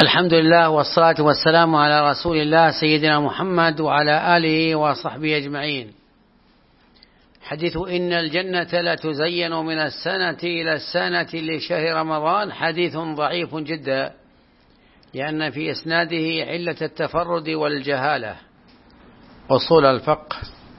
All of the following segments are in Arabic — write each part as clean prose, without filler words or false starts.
الحمد لله والصلاة والسلام على رسول الله سيدنا محمد وعلى آله وصحبه أجمعين. حديث إن الجنة لا تزين من السنة إلى السنة لشهر رمضان حديث ضعيف جدا، لأن في إسناده علة التفرد والجهالة. أصول الفقه.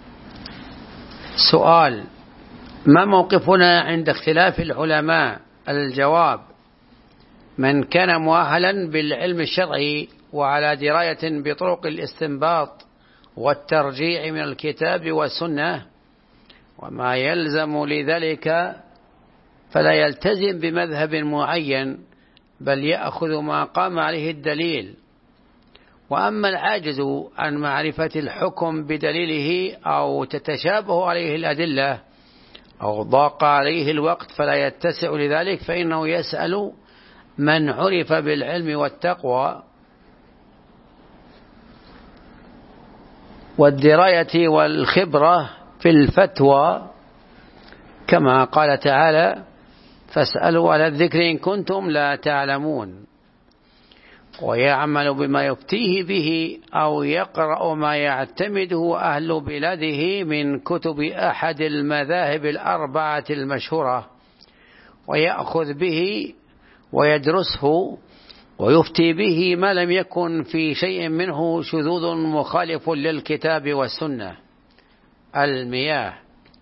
سؤال: ما موقفنا عند اختلاف العلماء؟ الجواب: من كان مؤهلا بالعلم الشرعي وعلى دراية بطرق الاستنباط والترجيع من الكتاب والسنة وما يلزم لذلك فلا يلتزم بمذهب معين، بل يأخذ ما قام عليه الدليل. وأما العاجز عن معرفة الحكم بدليله أو تتشابه عليه الأدلة أو ضاق عليه الوقت فلا يتسع لذلك، فإنه يسأل من عرف بالعلم والتقوى والدراية والخبرة في الفتوى، كما قال تعالى: فاسألوا على الذكر إن كنتم لا تعلمون. ويعمل بما يفتيه به أو يقرأ ما يعتمده أهل بلاده من كتب أحد المذاهب الأربعة المشهورة، ويأخذ به ويدرسه ويفتي به ما لم يكن في شيء منه شذوذ مخالف للكتاب والسنة. المياه: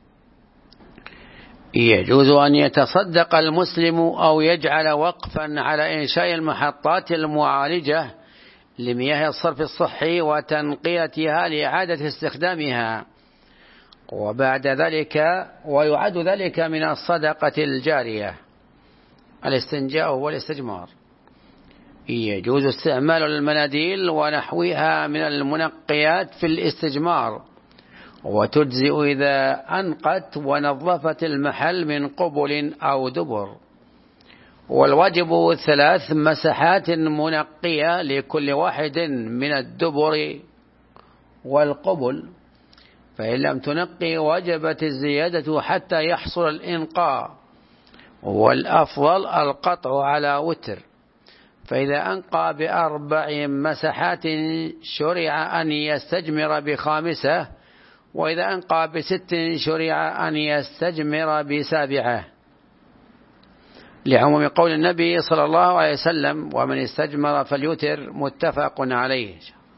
يجوز أن يتصدق المسلم أو يجعل وقفا على إنشاء المحطات المعالجة لمياه الصرف الصحي وتنقيتها لإعادة استخدامها، وبعد ذلك ويعد ذلك من الصدقة الجارية. الاستنجاء والاستجمار: يجوز استعمال المناديل ونحوها من المنقيات في الاستجمار، وتجزئ إذا أنقت ونظفت المحل من قبل أو دبر. والواجب 3 مسحات منقية لكل واحد من الدبر والقبل، فإن لم تنقي وجبت الزيادة حتى يحصل الإنقاء، والأفضل القطع على وتر. فإذا أنقى ب4 مسحات شرع أن يستجمر ب5، وإذا أنقى ب6 شرع أن يستجمر ب7، لعموم قول النبي صلى الله عليه وسلم: ومن استجمر فليوتر. متفق عليه.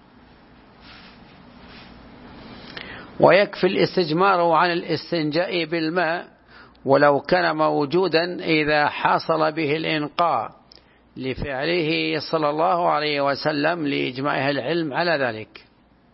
ويكفي الاستجمار عن الاستنجاء بالماء ولو كان موجودا إذا حصل به الإنقاء، لفعله صلى الله عليه وسلم لإجماع العلم على ذلك.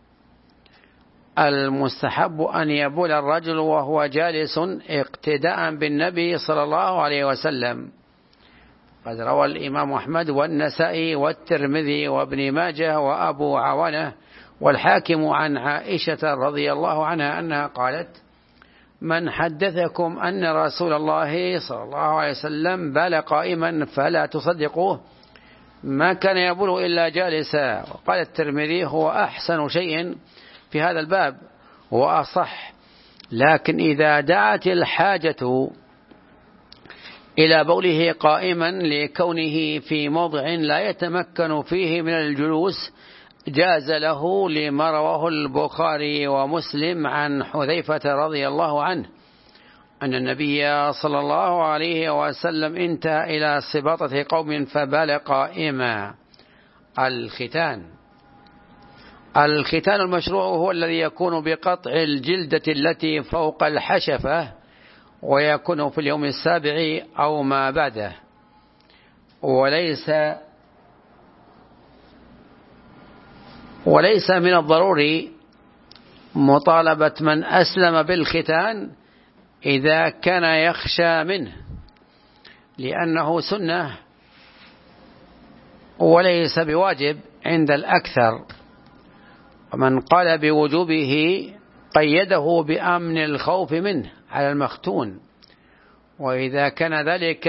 المستحب أن يبول الرجل وهو جالس اقتداء بالنبي صلى الله عليه وسلم. قد روى الإمام أحمد والنسائي والترمذي وابن ماجه وأبو عوانة والحاكم عن عائشة رضي الله عنها أنها قالت: من حدثكم أن رسول الله صلى الله عليه وسلم بال قائما فلا تصدقوه، ما كان يبول إلا جالسا. وقال الترمذي: هو أحسن شيء في هذا الباب وأصح، لكن إذا دعت الحاجة إلى بوله قائما لكونه في موضع لا يتمكن فيه من الجلوس جاز له، لما رواه البخاري ومسلم عن حذيفة رضي الله عنه أن النبي صلى الله عليه وسلم انتهى إلى سباطة قوم فبال قائما. الختان المشروع هو الذي يكون بقطع الجلدة التي فوق الحشفة، ويكون في اليوم 7 أو ما بعده، وليس من الضروري مطالبة من أسلم بالختان إذا كان يخشى منه، لأنه سنة وليس بواجب عند الأكثر. ومن قال بوجوبه قيده بأمن الخوف منه على المختون، وإذا كان ذلك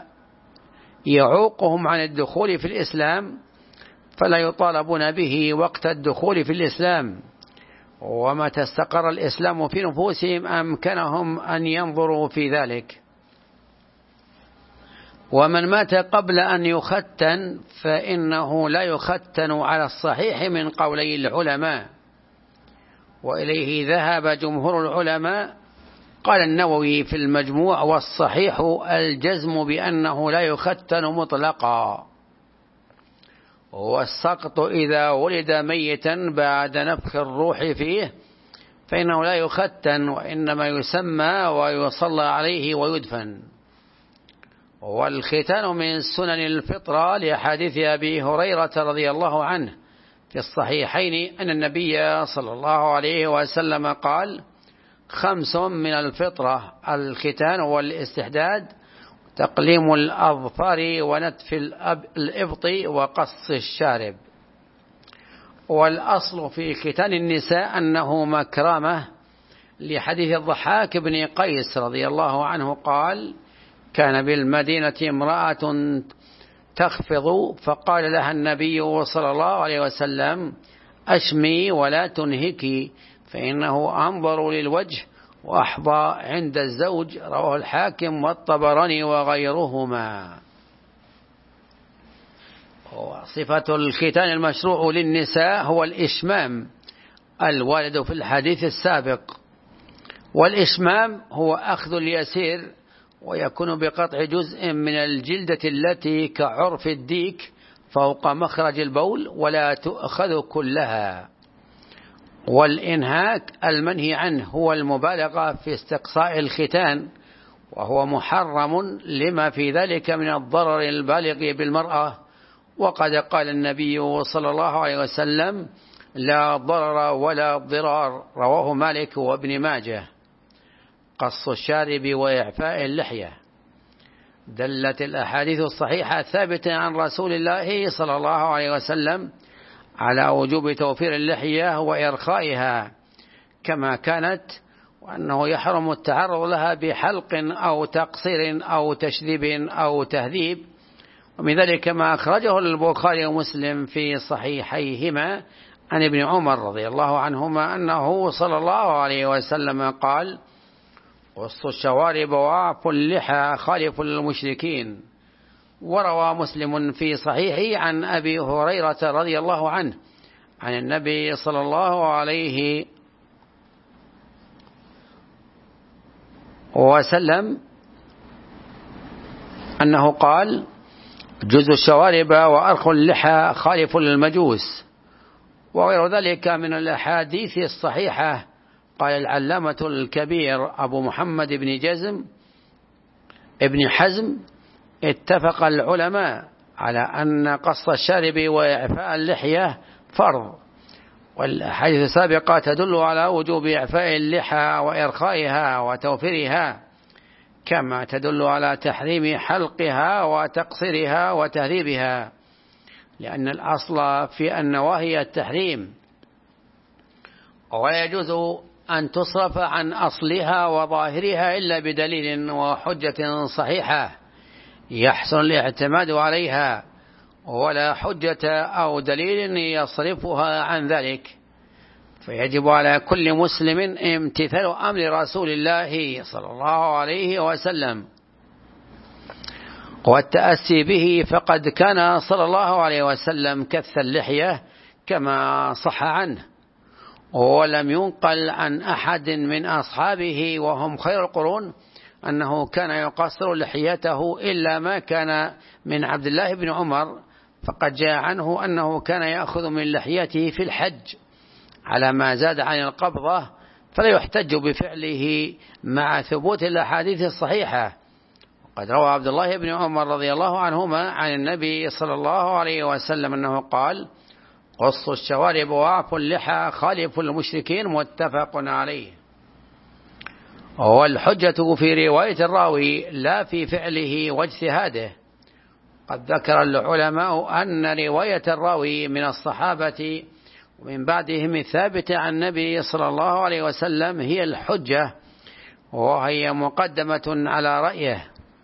يعوقهم عن الدخول في الإسلام فلا يطالبون به وقت الدخول في الإسلام، ومتى استقر الإسلام في نفوسهم أمكنهم أن ينظروا في ذلك. ومن مات قبل أن يختن فإنه لا يختن على الصحيح من قولي العلماء، وإليه ذهب جمهور العلماء. قال النووي في المجموع: والصحيح الجزم بأنه لا يختن مطلقا، والسقط إذا ولد ميتا بعد نفخ الروح فيه فإنه لا يختن، وإنما يسمى ويصلى عليه ويدفن. والختان من سنن الفطرة لحديث أبي هريرة رضي الله عنه في الصحيحين أن النبي صلى الله عليه وسلم قال: 5 من الفطرة: الختان والاستحداد، تقليم الأظفار، ونتف الإبط، وقص الشارب. والأصل في ختان النساء أنه مكرمة، لحديث الضحاك بن قيس رضي الله عنه قال: كان بالمدينة امرأة تخفض، فقال لها النبي صلى الله عليه وسلم: أشمي ولا تنهكي، فإنه أنظر للوجه وأحظى عند الزوج. رواه الحاكم والطبراني وغيرهما. صفة الختان المشروع للنساء هو الإشمام الوارد في الحديث السابق. والإشمام هو أخذ اليسير، ويكون بقطع جزء من الجلدة التي كعرف الديك فوق مخرج البول، ولا تؤخذ كلها. والإنهاك المنهي عنه هو المبالغة في استقصاء الختان، وهو محرم لما في ذلك من الضرر البالغ بالمرأة. وقد قال النبي صلى الله عليه وسلم: لا ضرر ولا ضرار. رواه مالك وابن ماجه. قص الشارب وإعفاء اللحية. دلت الأحاديث الصحيحة الثابتة عن رسول الله صلى الله عليه وسلم على وجوب توفير اللحية وإرخائها كما كانت، وأنه يحرم التعرض لها بحلق أو تقصير أو تشذيب أو تهذيب. ومن ذلك ما أخرجه البخاري ومسلم في صحيحيهما عن ابن عمر رضي الله عنهما أنه صلى الله عليه وسلم قال: قصوا الشوارب وأعفوا اللحى خالفوا المشركين. وروى مسلم في صحيحه عن أبي هريرة رضي الله عنه عن النبي صلى الله عليه وسلم أنه قال: جزوا الشوارب وأرخوا اللحى خالفوا المجوس. وغير ذلك من الأحاديث الصحيحة. قال العلامة الكبير أبو محمد ابن حزم: اتفق العلماء على أن قص الشارب وإعفاء اللحية فرض، والأحاديث السابقة تدل على وجوب إعفاء اللحى وإرخائها وتوفيرها، كما تدل على تحريم حلقها وتقصيرها وتهذيبها، لأن الأصل في النواهي التحريم، ولا يجوز أن تصرف عن أصلها وظاهرها إلا بدليل وحجة صحيحة يحسن الاعتماد عليها، ولا حجة أو دليل يصرفها عن ذلك. فيجب على كل مسلم امتثال أمر رسول الله صلى الله عليه وسلم والتأسي به، فقد كان صلى الله عليه وسلم كث اللحية كما صح عنه، ولم ينقل عن أحد من أصحابه وهم خير القرون أنه كان يقصر لحيته إلا ما كان من عبد الله بن عمر، فقد جاء عنه أنه كان يأخذ من لحيته في الحج على ما زاد عن القبضة، فلا يحتج بفعله مع ثبوت الأحاديث الصحيحة. وقد روى عبد الله بن عمر رضي الله عنهما عن النبي صلى الله عليه وسلم أنه قال: قصوا الشوارب وأعفوا اللحى خالفوا المشركين. متفق عليه. والحجة في رواية الراوي لا في فعله واجتهاده. قد ذكر العلماء أن رواية الراوي من الصحابة ومن بعدهم الثابتة عن النبي صلى الله عليه وسلم هي الحجة، وهي مقدمة على رأيه.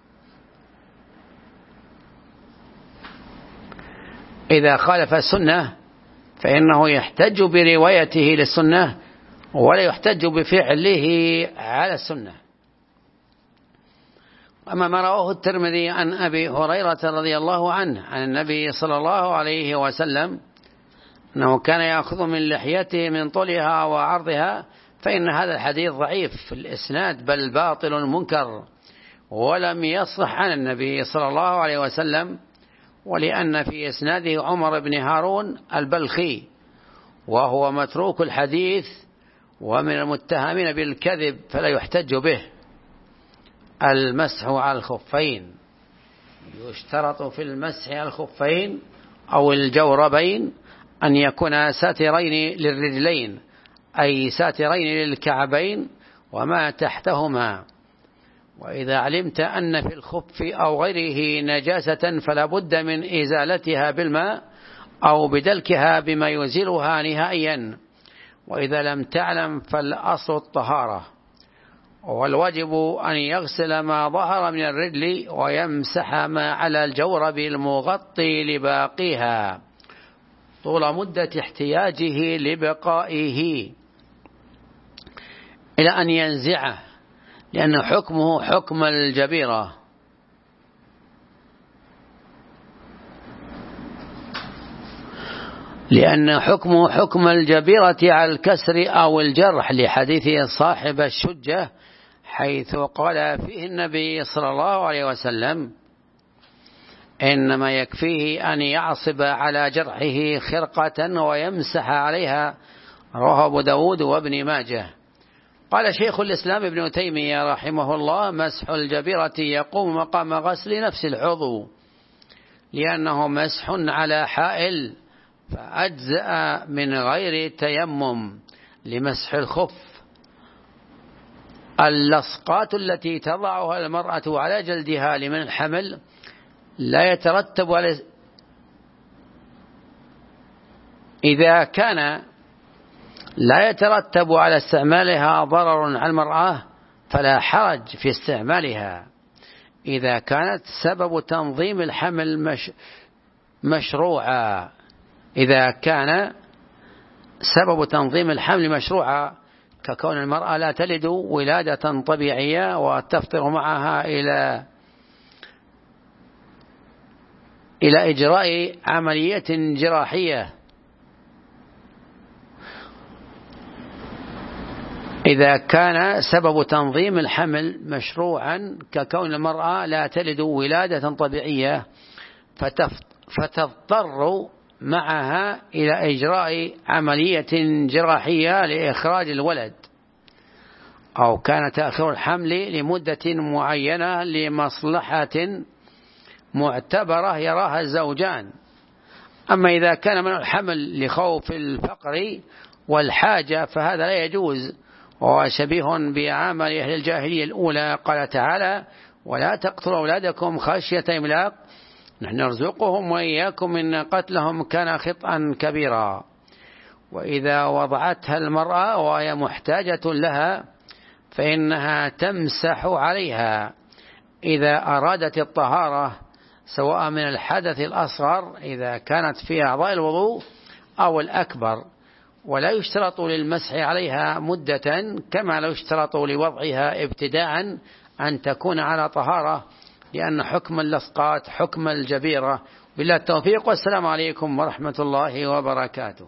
إذا خالف السنة فإنه يحتج بروايته للسنة ولا يحتج بفعله على السنة. أما ما رواه الترمذي عن أبي هريرة رضي الله عنه عن النبي صلى الله عليه وسلم أنه كان يأخذ من لحيته من طولها وعرضها، فإن هذا الحديث ضعيف في الإسناد بل باطل منكر، ولم يصح عن النبي صلى الله عليه وسلم، ولأن في إسناده عمر بن هارون البلخي وهو متروك الحديث ومن المتهمين بالكذب فلا يحتج به. المسح على الخفين، يشترط في المسح على الخفين أو الجوربين أن يكون ساترين للرجلين، أي ساترين للكعبين وما تحتهما. وإذا علمت أن في الخف أو غيره نجاسة فلا بد من إزالتها بالماء أو بدلكها بما يزيلها نهائيا، وإذا لم تعلم فالأصل الطهارة، والواجب أن يغسل ما ظهر من الرجل ويمسح ما على الجورب المغطي لباقيها طول مدة احتياجه لبقائه إلى أن ينزعه، لأن حكمه حكم الجبيرة. لأن حكمه حكم الجبيرة على الكسر أو الجرح، لحديث صاحب الشجة حيث قال فيه النبي صلى الله عليه وسلم إنما يكفيه أن يعصب على جرحه خرقة ويمسح عليها، رواه أبو داود وابن ماجه. قال شيخ الإسلام ابن تيمية رحمه الله مسح الجبيرة يقوم مقام غسل نفس العضو، لأنه مسح على حائل فأجزأ من غير تيمم. لمسح الخف اللصقات التي تضعها المرأة على جلدها لمن الحمل لا يترتب على إذا كان لا يترتب على استعمالها ضرر على المرأة فلا حرج في استعمالها إذا كانت سبب تنظيم الحمل مشروعا. إذا كان سبب تنظيم الحمل مشروعا ككون المرأة لا تلد ولادة طبيعية وتفطر معها إلى إجراء عملية جراحية. إذا كان سبب تنظيم الحمل مشروعا ككون المرأة لا تلد ولادة طبيعية فتضطر معها إلى إجراء عملية جراحية لإخراج الولد، أو كان تأخير الحمل لمدة معينة لمصلحة معتبرة يراها الزوجان. أما إذا كان من الحمل لخوف الفقر والحاجة فهذا لا يجوز، وهو شبيه بعمل أهل الجاهلية الأولى. قال تعالى ولا تقتلوا أولادكم خشية إملاق نحن نرزقهم وإياكم إن قتلهم كان خطأ كبيرا. وإذا وضعتها المرأة وهي محتاجة لها فإنها تمسح عليها إذا أرادت الطهارة، سواء من الحدث الأصغر إذا كانت في أعضاء الوضوء أو الأكبر، ولا يشترط للمسح عليها مدة كما لو يشترط لوضعها ابتداء أن تكون على طهارة، لأن حكم اللصقات حكم الجبيرة. بالله التوفيق، والسلام عليكم ورحمة الله وبركاته.